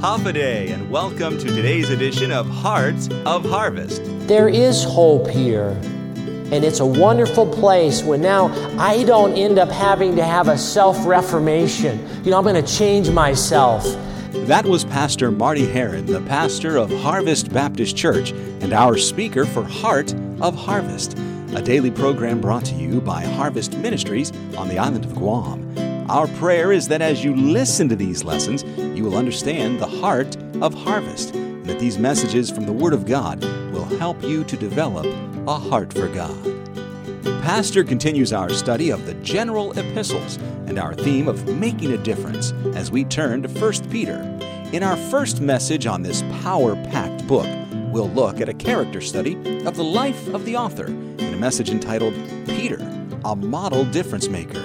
Hafa-Adai, and welcome to today's edition of Hearts of Harvest. There is hope here, and it's a wonderful place when now I don't end up having to have a self-reformation. I'm going to change myself. That was Pastor Marty Heron, the pastor of Harvest Baptist Church, and our speaker for Heart of Harvest, a daily program brought to you by Harvest Ministries on the island of Guam. Our prayer is that as you listen to these lessons, you will understand the heart of harvest, and that these messages from the Word of God will help you to develop a heart for God. Pastor continues our study of the general epistles and our theme of making a difference as we turn to 1 Peter. In our first message on this power-packed book, we'll look at a character study of the life of the author in a message entitled Peter, a Model Difference Maker.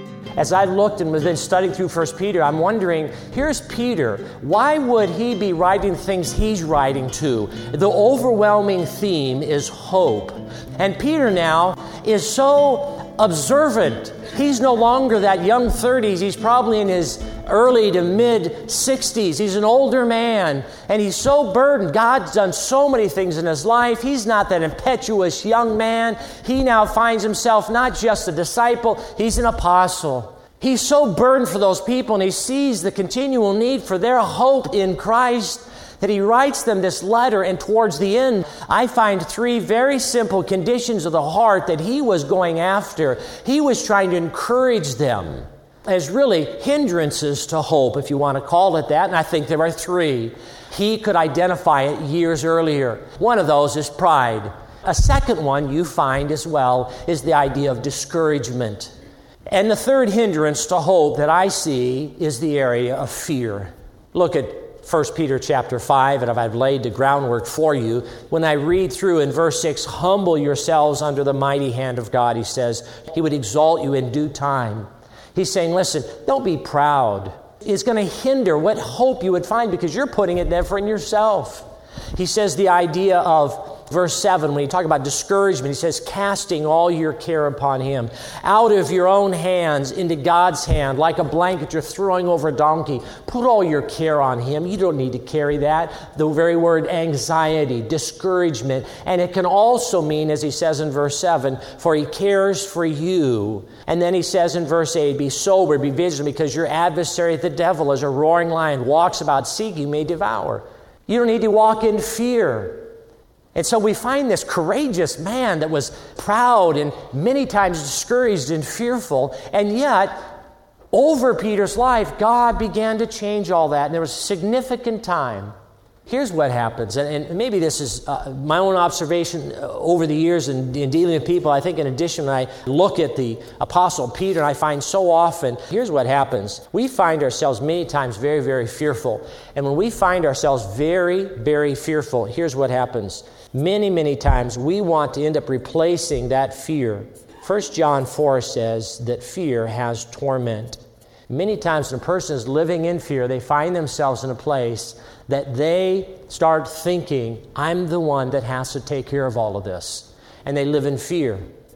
As I looked and was been studying through 1 Peter, I'm wondering, here's Peter. Why would he be writing things he's writing to? The overwhelming theme is hope. And Peter now is so observant. He's no longer that young 30s. He's probably in his early to mid-60s. He's an older man, and he's so burdened. God's done so many things in his life. He's not that impetuous young man. He now finds himself not just a disciple, he's an apostle. He's so burdened for those people, and he sees the continual need for their hope in Christ that he writes them this letter, and towards the end, I find three very simple conditions of the heart that he was going after. He was trying to encourage them as really hindrances to hope, if you want to call it that, and I think there are three. He could identify it years earlier. One of those is pride. A second one you find as well is the idea of discouragement. And the third hindrance to hope that I see is the area of fear. Look at 1 Peter chapter 5, and I've laid the groundwork for you. When I read through in verse 6, humble yourselves under the mighty hand of God, he says, he would exalt you in due time. He's saying, listen, don't be proud. It's going to hinder what hope you would find because you're putting it there for yourself. He says the idea of verse 7, when he talks about discouragement, he says, casting all your care upon him. Out of your own hands into God's hand, like a blanket you're throwing over a donkey. Put all your care on him. You don't need to carry that. The very word anxiety, discouragement. And it can also mean, as he says in verse 7, for he cares for you. And then he says in verse 8, be sober, be vigilant, because your adversary, the devil, as a roaring lion, walks about seeking whom may devour. You don't need to walk in fear. And so we find this courageous man that was proud and many times discouraged and fearful. And yet, over Peter's life, God began to change all that. And there was a significant time. Here's what happens. And maybe this is my own observation over the years in dealing with people. I think in addition, when I look at the Apostle Peter, I find so often, here's what happens. We find ourselves many times very, very fearful. And when we find ourselves very, very fearful, here's what happens. Many, many times we want to end up replacing that fear. 1 John 4 says that fear has torment. Many times when a person is living in fear, they find themselves in a place that they start thinking, I'm the one that has to take care of all of this. And they live in fear.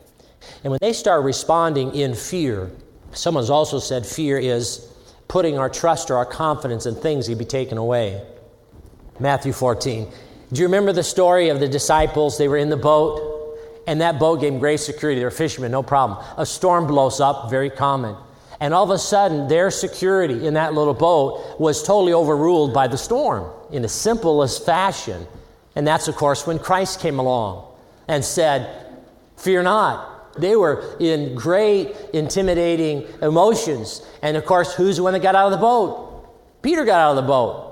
And when they start responding in fear, someone's also said fear is putting our trust or our confidence in things that be taken away. Matthew 14. Do you remember the story of the disciples? They were in the boat, and that boat gave them great security. They were fishermen, no problem. A storm blows up, very common. And all of a sudden, their security in that little boat was totally overruled by the storm in the simplest fashion. And that's, of course, when Christ came along and said, fear not. They were in great, intimidating emotions. And, of course, who's the one that got out of the boat? Peter got out of the boat.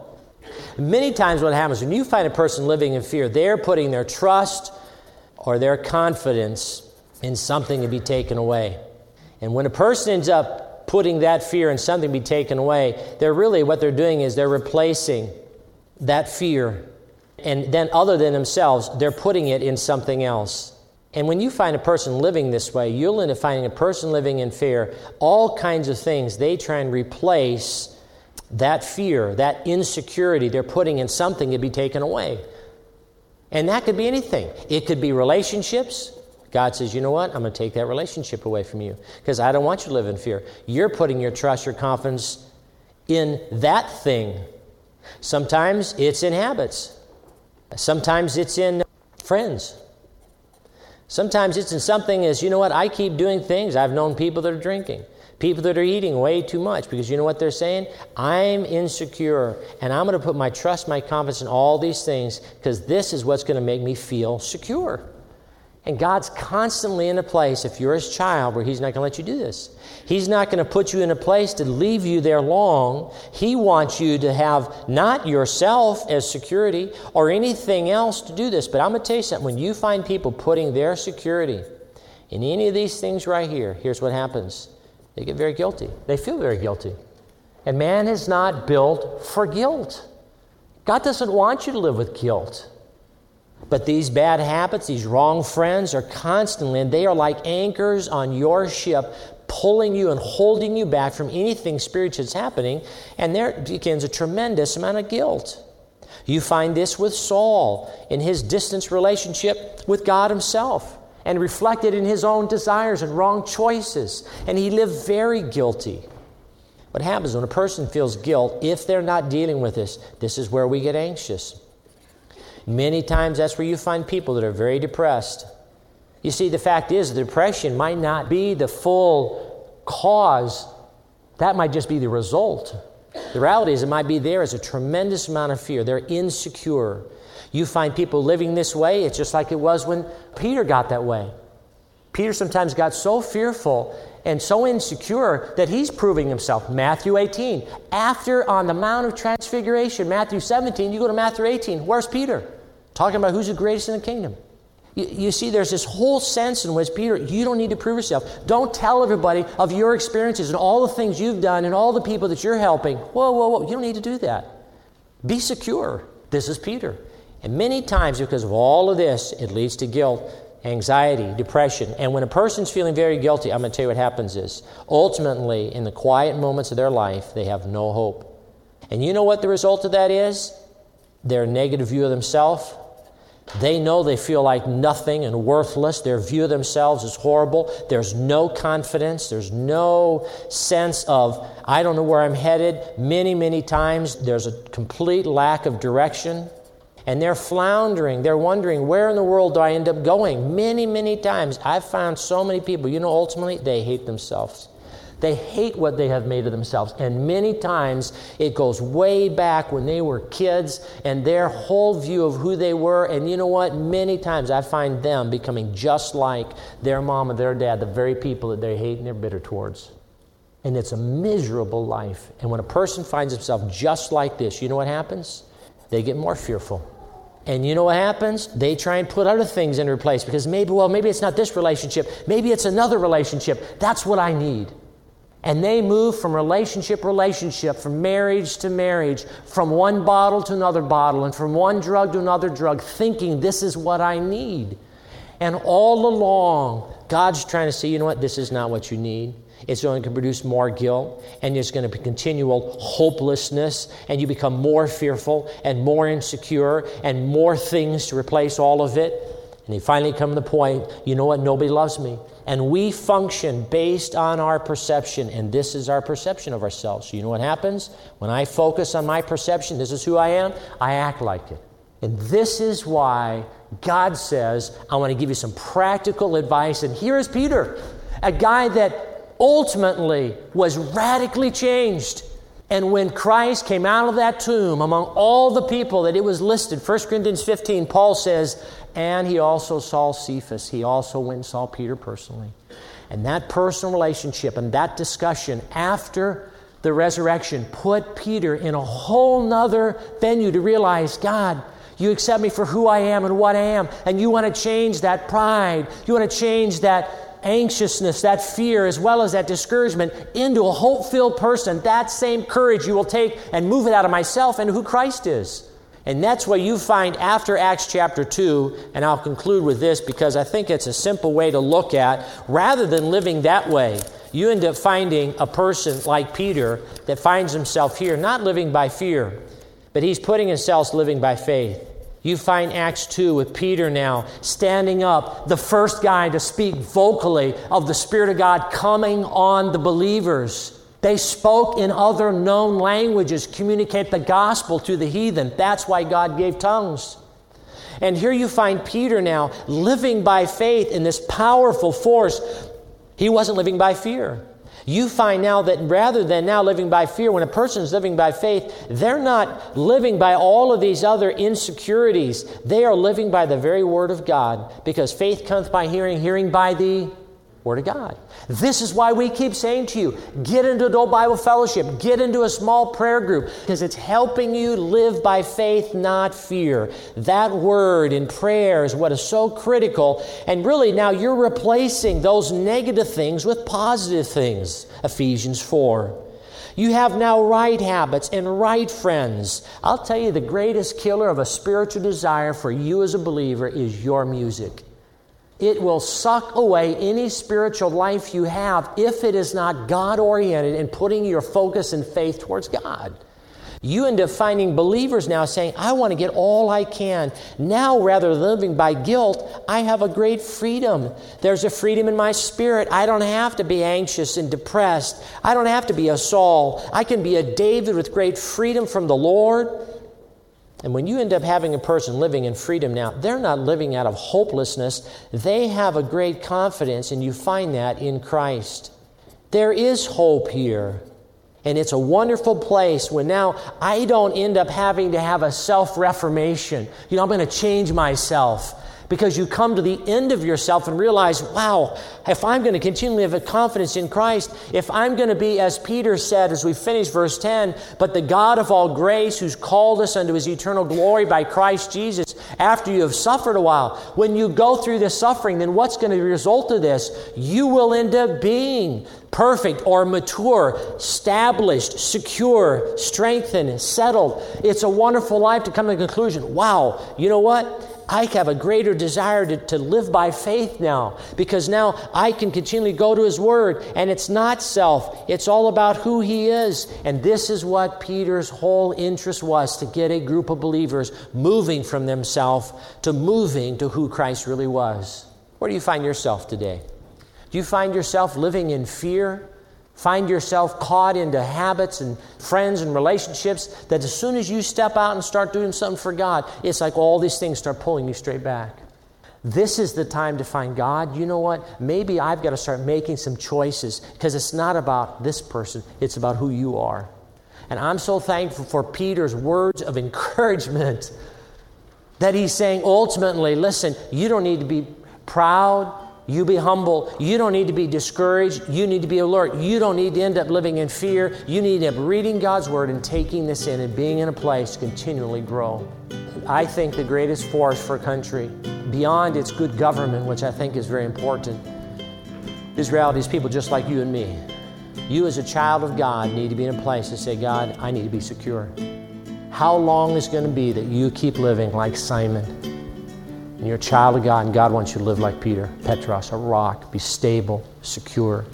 Many times what happens, when you find a person living in fear, they're putting their trust or their confidence in something to be taken away. And when a person ends up putting that fear in something to be taken away, what they're doing is they're replacing that fear. And then other than themselves, they're putting it in something else. And when you find a person living this way, you'll end up finding a person living in fear, all kinds of things, they try and replace that fear, that insecurity they're putting in something to be taken away. And that could be anything. It could be relationships. God says, you know what? I'm going to take that relationship away from you because I don't want you to live in fear. You're putting your trust, your confidence in that thing. Sometimes it's in habits. Sometimes it's in friends. Sometimes it's in something as, you know what, I keep doing things. I've known people that are drinking, people that are eating way too much, because you know what they're saying? I'm insecure, and I'm going to put my trust, my confidence in all these things, because this is what's going to make me feel secure. And God's constantly in a place, if you're His child, where He's not going to let you do this. He's not going to put you in a place to leave you there long. He wants you to have not yourself as security or anything else to do this. But I'm going to tell you something. When you find people putting their security in any of these things right here, here's what happens. They get very guilty. They feel very guilty. And man is not built for guilt. God doesn't want you to live with guilt. But these bad habits, these wrong friends are constantly, and they are like anchors on your ship, pulling you and holding you back from anything spiritual that's happening, and there begins a tremendous amount of guilt. You find this with Saul in his distant relationship with God Himself, and reflected in his own desires and wrong choices, and he lived very guilty. What happens when a person feels guilt, if they're not dealing with this is where we get anxious. Many times that's where you find people that are very depressed. You see, the fact is, the depression might not be the full cause. That might just be the result. The reality is it might be there as a tremendous amount of fear. They're insecure. You find people living this way, it's just like it was when Peter got that way. Peter sometimes got so fearful and so insecure that he's proving himself. Matthew 18. After on the Mount of Transfiguration, Matthew 17, you go to Matthew 18. Where's Peter? Talking about who's the greatest in the kingdom. You see, there's this whole sense in which, Peter, you don't need to prove yourself. Don't tell everybody of your experiences and all the things you've done and all the people that you're helping. Whoa. You don't need to do that. Be secure. This is Peter. And many times, because of all of this, it leads to guilt, anxiety, depression. And when a person's feeling very guilty, I'm going to tell you what happens is, ultimately, in the quiet moments of their life, they have no hope. And you know what the result of that is? Their negative view of themselves. They know they feel like nothing and worthless. Their view of themselves is horrible. There's no confidence. There's no sense of, I don't know where I'm headed. Many times, there's a complete lack of direction. And they're floundering. They're wondering, where in the world do I end up going? Many times, I've found so many people, ultimately, they hate themselves. They hate what they have made of themselves. And many times, it goes way back when they were kids and their whole view of who they were. And you know what? Many times, I find them becoming just like their mom and their dad, the very people that they hate and they're bitter towards. And it's a miserable life. And when a person finds himself just like this, you know what happens? They get more fearful. And you know what happens? They try and put other things into place because maybe it's not this relationship. Maybe it's another relationship. That's what I need. And they move from relationship, from marriage to marriage, from one bottle to another bottle, and from one drug to another drug, thinking this is what I need. And all along, God's trying to say, you know what? This is not what you need. It's only going to produce more guilt, and there's going to be continual hopelessness, and you become more fearful and more insecure and more things to replace all of it. And you finally come to the point, you know what? Nobody loves me. And we function based on our perception, and this is our perception of ourselves. So you know what happens? When I focus on my perception, this is who I am, I act like it. And this is why God says, I want to give you some practical advice. And here is Peter, a guy that ultimately was radically changed. And when Christ came out of that tomb, among all the people that it was listed, 1 Corinthians 15, Paul says, and he also saw Cephas. He also went and saw Peter personally. And that personal relationship and that discussion after the resurrection put Peter in a whole nother venue to realize, God, you accept me for who I am and what I am, and you want to change that pride. You want to change that anxiousness, that fear, as well as that discouragement into a hope-filled person. That same courage you will take and move it out of myself into who Christ is. And that's what you find after Acts chapter 2, and I'll conclude with this because I think it's a simple way to look at, rather than living that way, you end up finding a person like Peter that finds himself here, not living by fear, but he's putting himself living by faith. You find Acts 2 with Peter now standing up, the first guy to speak vocally of the Spirit of God coming on the believers. They spoke in other known languages, communicate the gospel to the heathen. That's why God gave tongues. And here you find Peter now living by faith in this powerful force. He wasn't living by fear. You find now that rather than now living by fear, when a person is living by faith, they're not living by all of these other insecurities. They are living by the very Word of God, because faith cometh by hearing, hearing by the Word of God. This is why we keep saying to you, get into adult Bible fellowship, get into a small prayer group, because it's helping you live by faith, not fear. That word in prayer is what is so critical. And really now you're replacing those negative things with positive things. Ephesians 4. You have now right habits and right friends. I'll tell you, the greatest killer of a spiritual desire for you as a believer is your music. It will suck away any spiritual life you have if it is not God-oriented and putting your focus and faith towards God. You end up finding believers now saying, I want to get all I can. Now, rather than living by guilt, I have a great freedom. There's a freedom in my spirit. I don't have to be anxious and depressed. I don't have to be a Saul. I can be a David with great freedom from the Lord. And when you end up having a person living in freedom now, they're not living out of hopelessness. They have a great confidence, and you find that in Christ. There is hope here. And it's a wonderful place when now I don't end up having to have a self-reformation. I'm going to change myself. Because you come to the end of yourself and realize, wow, if I'm going to continually have a confidence in Christ, if I'm going to be, as Peter said as we finish verse 10, but the God of all grace who's called us unto His eternal glory by Christ Jesus, after you have suffered a while, when you go through this suffering, then what's going to be the result of this? You will end up being perfect or mature, established, secure, strengthened, settled. It's a wonderful life to come to the conclusion, wow, you know what? I have a greater desire to live by faith now, because now I can continually go to His Word, and it's not self. It's all about who He is. And this is what Peter's whole interest was, to get a group of believers moving from themselves to moving to who Christ really was. Where do you find yourself today? Do you find yourself living in fear? Find yourself caught into habits and friends and relationships that as soon as you step out and start doing something for God, it's like all these things start pulling you straight back. This is the time to find God. You know what? Maybe I've got to start making some choices, because it's not about this person. It's about who you are. And I'm so thankful for Peter's words of encouragement, that he's saying ultimately, listen, you don't need to be proud. You be humble. You don't need to be discouraged. You need to be alert. You don't need to end up living in fear. You need to end up reading God's Word and taking this in and being in a place to continually grow. I think the greatest force for a country, beyond its good government, which I think is very important, is reality is people just like you and me. You as a child of God need to be in a place to say, God, I need to be secure. How long is it going to be that you keep living like Simon? And you're a child of God, and God wants you to live like Peter, Petros, a rock, be stable, secure.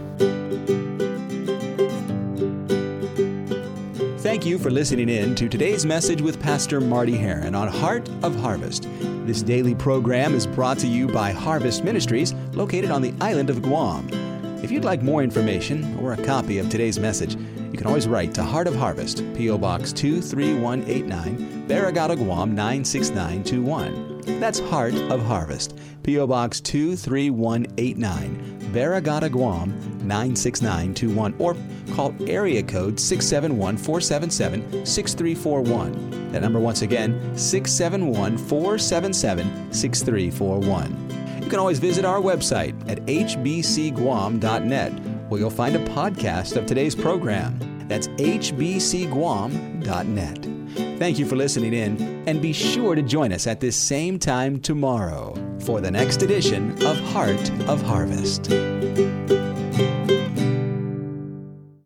Thank you for listening in to today's message with Pastor Marty Heron on Heart of Harvest. This daily program is brought to you by Harvest Ministries, located on the island of Guam. If you'd like more information or a copy of today's message, you can always write to Heart of Harvest, P.O. Box 23189, Barrigada, Guam 96921. That's Heart of Harvest, P.O. Box 23189, Barrigada, Guam 96921, or call area code 671-477-6341. That number once again, 671-477-6341. You can always visit our website at hbcguam.net, where you'll find a podcast of today's program. That's hbcguam.net. Thank you for listening in, and be sure to join us at this same time tomorrow for the next edition of Heart of Harvest.